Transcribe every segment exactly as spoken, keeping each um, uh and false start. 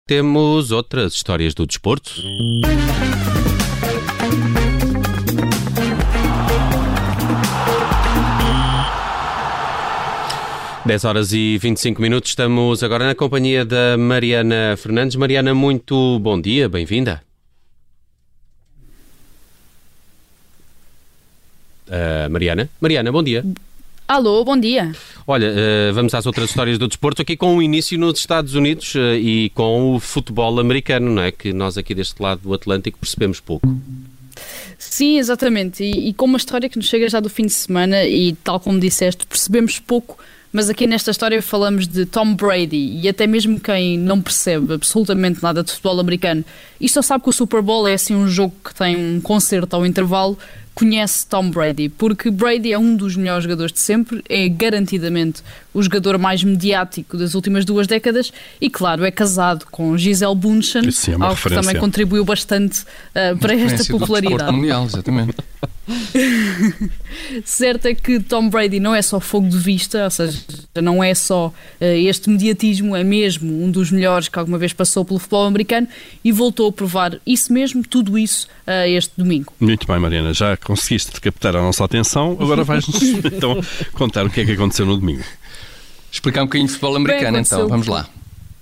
temos outras histórias do desporto. dez horas e vinte e cinco minutos, estamos agora na companhia da Mariana Fernandes. Mariana, muito bom dia, bem-vinda. Uh, Mariana? Mariana, bom dia. Alô, bom dia. Olha, uh, vamos às outras histórias do desporto, aqui com o início nos Estados Unidos uh, e com o futebol americano, não é? Que nós aqui deste lado do Atlântico percebemos pouco. Sim, exatamente. E, e com uma história que nos chega já do fim de semana e, tal como disseste, percebemos pouco. Mas aqui nesta história falamos de Tom Brady e até mesmo quem não percebe absolutamente nada de futebol americano e só sabe que o Super Bowl é assim um jogo que tem um concerto ao intervalo, conhece Tom Brady, porque Brady é um dos melhores jogadores de sempre, é garantidamente o jogador mais mediático das últimas duas décadas e, claro, é casado com Gisele Bündchen, é algo que também contribuiu bastante uh, para esta popularidade. Mundial, exatamente. Certo é que Tom Brady não é só fogo de vista, ou seja, não é só uh, este mediatismo, é mesmo um dos melhores que alguma vez passou pelo futebol americano e voltou a provar isso mesmo, tudo isso, uh, este domingo. Muito bem, Mariana, já conseguiste captar a nossa atenção, agora vais-nos então contar o que é que aconteceu no domingo. Explicar um bocadinho de futebol americano. Bem, então, vamos lá.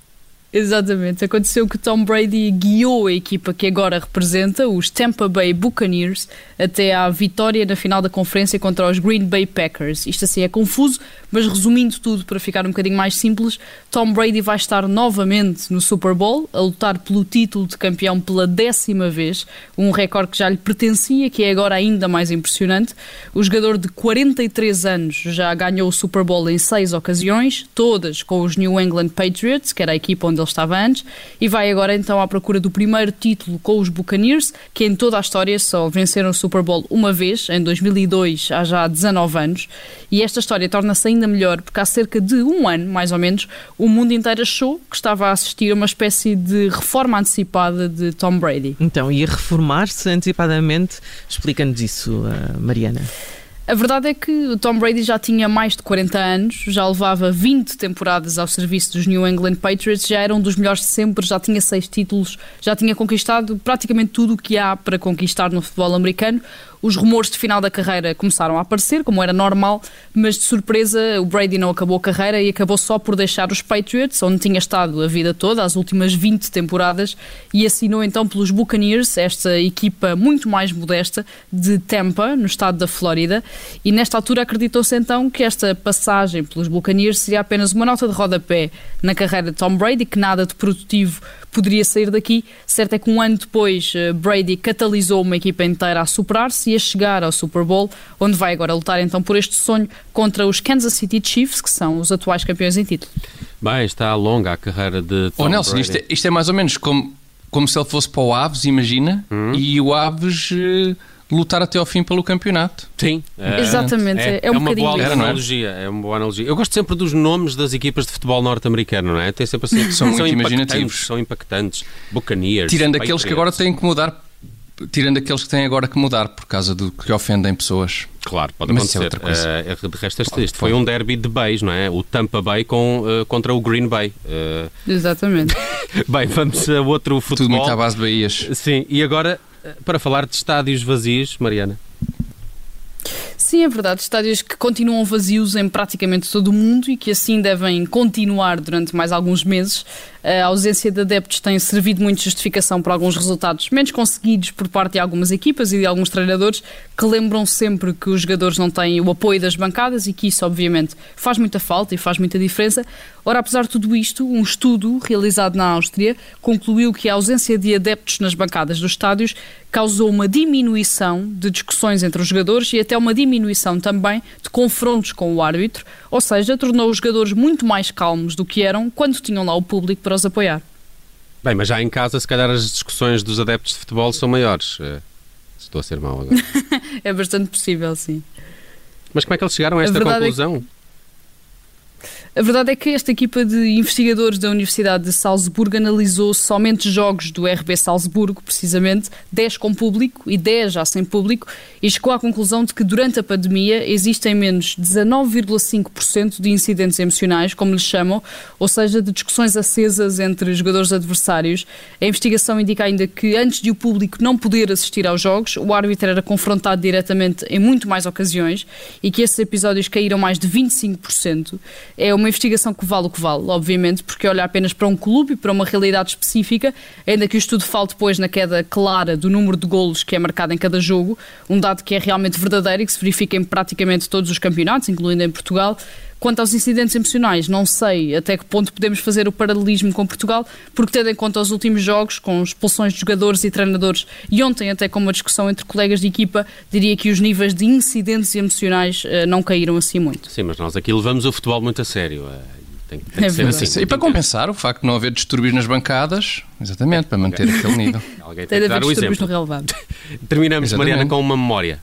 Exatamente, aconteceu que Tom Brady guiou a equipa que agora representa, os Tampa Bay Buccaneers, até à vitória na final da conferência contra os Green Bay Packers. Isto assim é confuso, mas resumindo tudo para ficar um bocadinho mais simples, Tom Brady vai estar novamente no Super Bowl, a lutar pelo título de campeão pela décima vez, um recorde que já lhe pertencia, que é agora ainda mais impressionante. O jogador de quarenta e três anos já ganhou o Super Bowl em seis ocasiões, todas com os New England Patriots, que era a equipa onde ele estava antes, e vai agora então à procura do primeiro título com os Buccaneers, que em toda a história só venceram o Super Bowl uma vez, em dois mil e dois, há já dezanove anos, e esta história torna-se ainda melhor porque há cerca de um ano, mais ou menos, o mundo inteiro achou que estava a assistir a uma espécie de reforma antecipada de Tom Brady. Então, e a reformar-se antecipadamente, explica-nos isso, Mariana. A verdade é que o Tom Brady já tinha mais de quarenta anos, já levava vinte temporadas ao serviço dos New England Patriots, já era um dos melhores de sempre, já tinha seis títulos, já tinha conquistado praticamente tudo o que há para conquistar no futebol americano. Os rumores de final da carreira começaram a aparecer, como era normal, mas de surpresa o Brady não acabou a carreira e acabou só por deixar os Patriots, onde tinha estado a vida toda, as últimas vinte temporadas, e assinou então pelos Buccaneers, esta equipa muito mais modesta de Tampa, no estado da Flórida, e nesta altura acreditou-se então que esta passagem pelos Buccaneers seria apenas uma nota de rodapé na carreira de Tom Brady, que nada de produtivo poderia sair daqui. Certo é que um ano depois Brady catalisou uma equipa inteira a superar-se e a chegar ao Super Bowl, onde vai agora lutar então por este sonho contra os Kansas City Chiefs, que são os atuais campeões em título. Bem, está longa a carreira de Tom oh, Nelson, Brady. Isto é, isto é mais ou menos como, como se ele fosse para o Aves, imagina, hum. e o Aves uh, lutar até ao fim pelo campeonato. Sim. É, Exatamente, é, é, é um uma bocadinho boa isso. analogia, é uma boa analogia. Eu gosto sempre dos nomes das equipas de futebol norte-americano, não é? Tem sempre assim, são, são muito impactantes, imaginativos. São impactantes. Buccaneers. Tirando Patriots. aqueles que agora têm que mudar, tirando aqueles que têm agora que mudar por causa do que ofendem pessoas. Claro, pode Mas acontecer. É outra coisa. Uh, de resto, este, este foi um derby de Bays, não é? O Tampa Bay com, uh, contra o Green Bay. Uh... Exatamente. Bem, vamos a outro futebol. Tudo muito à base de Bahias. Sim, e agora, para falar de estádios vazios, Mariana. Sim, é verdade. Estádios que continuam vazios em praticamente todo o mundo e que assim devem continuar durante mais alguns meses. A ausência de adeptos tem servido muito de justificação para alguns resultados menos conseguidos por parte de algumas equipas e de alguns treinadores que lembram sempre que os jogadores não têm o apoio das bancadas e que isso, obviamente, faz muita falta e faz muita diferença. Ora, apesar de tudo isto, um estudo realizado na Áustria concluiu que a ausência de adeptos nas bancadas dos estádios causou uma diminuição de discussões entre os jogadores e até uma diminuição também de confrontos com o árbitro, ou seja, tornou os jogadores muito mais calmos do que eram quando tinham lá o público para os apoiar. Bem, mas já em casa, se calhar as discussões dos adeptos de futebol são maiores. Estou a ser mau agora. É bastante possível, sim. Mas como é que eles chegaram a esta conclusão? É A verdade é que esta equipa de investigadores da Universidade de Salzburgo analisou somente jogos do R B Salzburgo, precisamente, dez com público e dez já sem público, e chegou à conclusão de que durante a pandemia existem menos dezanove vírgula cinco por cento de incidentes emocionais, como lhes chamam, ou seja, de discussões acesas entre jogadores adversários. A investigação indica ainda que antes de o público não poder assistir aos jogos, o árbitro era confrontado diretamente em muito mais ocasiões e que esses episódios caíram mais de vinte e cinco por cento. É uma investigação que vale o que vale, obviamente, porque olha apenas para um clube e para uma realidade específica, ainda que o estudo fale depois na queda clara do número de golos que é marcado em cada jogo, um dado que é realmente verdadeiro e que se verifica em praticamente todos os campeonatos, incluindo em Portugal. Quanto aos incidentes emocionais, não sei até que ponto podemos fazer o paralelismo com Portugal, porque tendo em conta os últimos jogos, com expulsões de jogadores e treinadores, e ontem até com uma discussão entre colegas de equipa, diria que os níveis de incidentes emocionais uh, não caíram assim muito. Sim, mas nós aqui levamos o futebol muito a sério. Uh, tem, tem é que ser assim. E para compensar o facto de não haver distúrbios nas bancadas, exatamente, para manter aquele nível. Alguém tem, tem que de haver dar o distúrbios exemplo. no relevado. Terminamos, Exatamente. Mariana, com uma memória.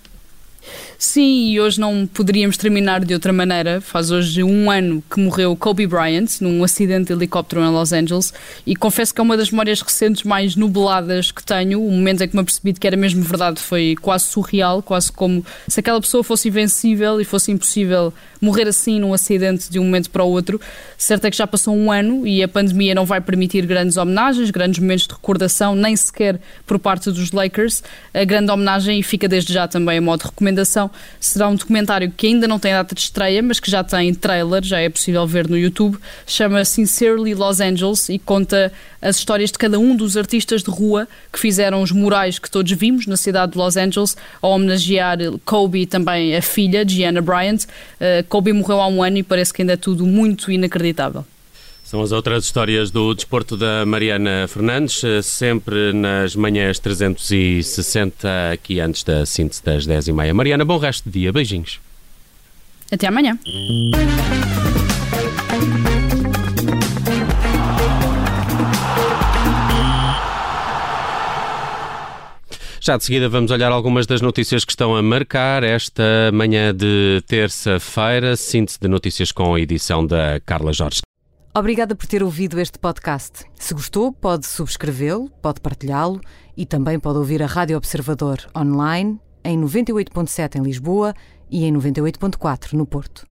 Sim, e hoje não poderíamos terminar de outra maneira. Faz hoje um ano que morreu Kobe Bryant num acidente de helicóptero em Los Angeles e confesso que é uma das memórias recentes mais nubladas que tenho. O momento em que me apercebi de que era mesmo verdade foi quase surreal, quase como se aquela pessoa fosse invencível e fosse impossível morrer assim num acidente de um momento para o outro. Certo é que já passou um ano e a pandemia não vai permitir grandes homenagens, grandes momentos de recordação, nem sequer por parte dos Lakers. A grande homenagem, e fica desde já também a modo de recomendação, será um documentário que ainda não tem data de estreia, mas que já tem trailer, já é possível ver no YouTube. Chama Sincerely Los Angeles e conta as histórias de cada um dos artistas de rua que fizeram os murais que todos vimos na cidade de Los Angeles, a homenagear Kobe e também a filha, Gianna Bryant. Uh, Kobe morreu há um ano e parece que ainda é tudo muito inacreditável. São as outras histórias do desporto da Mariana Fernandes, sempre nas manhãs trezentos e sessenta, aqui antes da síntese das dez e meia. Mariana, bom resto de dia. Beijinhos. Até amanhã. Já de seguida vamos olhar algumas das notícias que estão a marcar esta manhã de terça-feira. Síntese de notícias com a edição da Carla Jorge. Obrigada por ter ouvido este podcast. Se gostou, pode subscrevê-lo, pode partilhá-lo e também pode ouvir a Rádio Observador online em noventa e oito ponto sete em Lisboa e em noventa e oito ponto quatro no Porto.